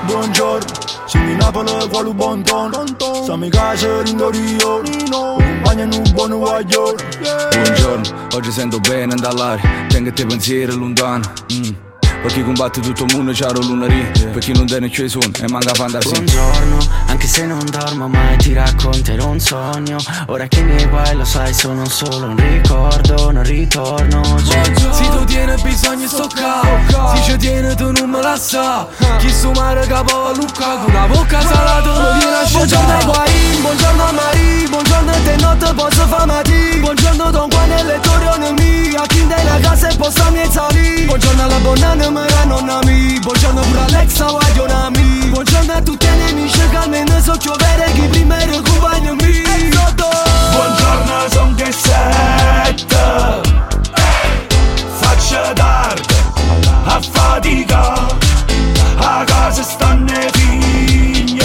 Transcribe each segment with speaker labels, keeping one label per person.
Speaker 1: buongiorno. Siamo in Napoli, quale buon tono. Siamo in casa, ringorio. Compagni in un buon guaglione.
Speaker 2: Buongiorno, oggi sento bene andall'aria. Tengo te pensieri lontano. Per chi combatte tutto il mondo c'ha lunarì. Per chi non tiene i suoni e manca fantasia.
Speaker 3: Buongiorno, anche se non dormo mai ti racconterò un sogno. Ora che i miei guai lo sai sono solo un ricordo, non ritorno.
Speaker 4: Se tu tieni bisogno sto qua, se ci tieni tu non me la sa. Chi su mare capo a Lucca con una bocca salata non viene a scegliere. Buongiorno ai guai, buongiorno a Maria. Buongiorno e te notte posso fare matì. Buongiorno Don Juan e lettorione mia. Chi nella casa e possa mi salì. Buongiorno alla bonnana mera nonna mia. Buongiorno pure Alexa guagliona mia. Buongiorno a tutti i nemici che almeno so giovere chi prima era compagno mio.
Speaker 1: Buongiorno, son che sette. Faccia tardi, a fatica. A casa stanno i figli.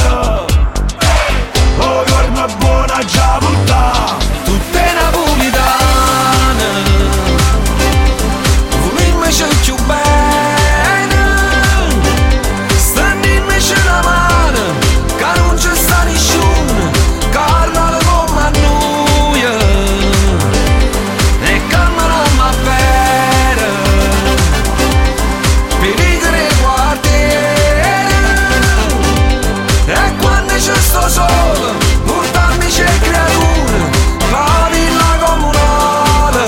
Speaker 1: Oh, giorno buona già portata.
Speaker 4: Tutte napolitane, volermi c'è più bene. Stendimi c'è la mano, che non c'è sta nessuno. Carnale con mannuia, e calma non va bene. Pericolo quartiere, e quando c'è sto solo, portarmi c'è creatura. La villa comunale,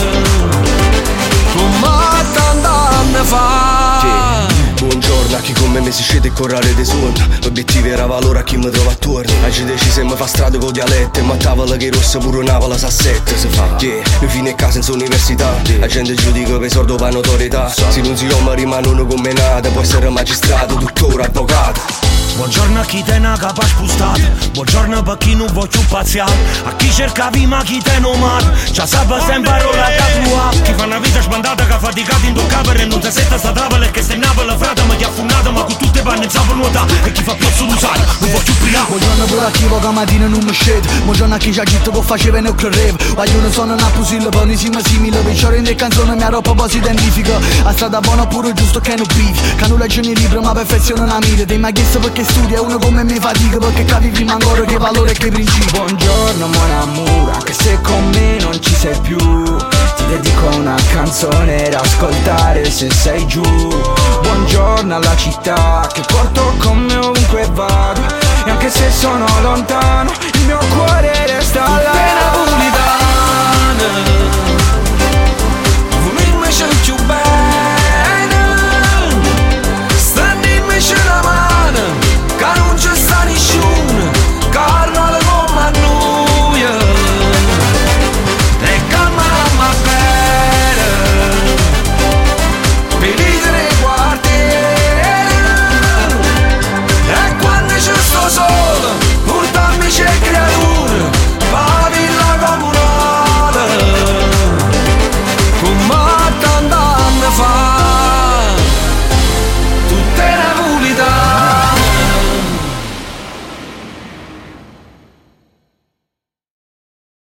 Speaker 4: come tant'anni fa.
Speaker 5: Buongiorno a chi come me si scende e correre dei suoni. L'obiettivo era valore a chi mi trova attorno. Oggi decise mi fa strada con dialetto. E ma tavola che rossa pure un'avola sa sette si fa. Yeah, noi fine a casa in università. La gente giudica per sordo per notorietà. Se non si ama rimane uno come nata. Può essere magistrato, dottore, avvocato.
Speaker 1: Buongiorno a chi te n'ha capa spostata. Buongiorno per chi non vuoi più pazziare. A chi cerca prima chi te non male. Già sape sempre parola da tua. Chi fa una vita spandata che ha faticato in due capere. E non ti setta sta travola e che stai in Napoli frate. Ma ti ha affondata ma con tutte panne sape nuotare. E chi fa più sull'usare non vuoi più priare.
Speaker 6: Buongiorno pure a chi poca mattina non mi scende. Buongiorno a chi ci ha detto che faceva e non credeva. Vogliono sono una pusilla per noi siamo simili. Per ciò rende canzone mia roba poi si identifica. A strada buona pure giusto che non bivi. Che non legge nei libri ma perfezione una mira. Ti mi ha chiesto perché studia uno come me fatica. Perché capi prima ancora che valore e che principio.
Speaker 3: Buongiorno mon amour, anche se con me non ci sei più. Ti dedico una canzone da ascoltare se sei giù. Buongiorno alla città che porto con me ovunque vado. E anche se sono lontano il mio cuore resta